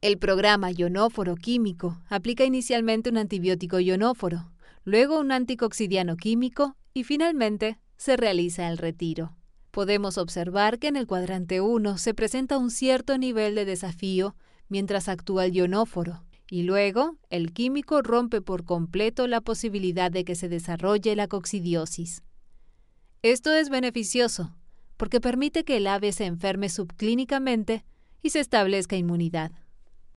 El programa ionóforo químico aplica inicialmente un antibiótico ionóforo, luego un anticoccidiano químico y finalmente se realiza el retiro. Podemos observar que en el cuadrante 1 se presenta un cierto nivel de desafío mientras actúa el ionóforo, y luego el químico rompe por completo la posibilidad de que se desarrolle la coccidiosis. Esto es beneficioso porque permite que el ave se enferme subclínicamente y se establezca inmunidad.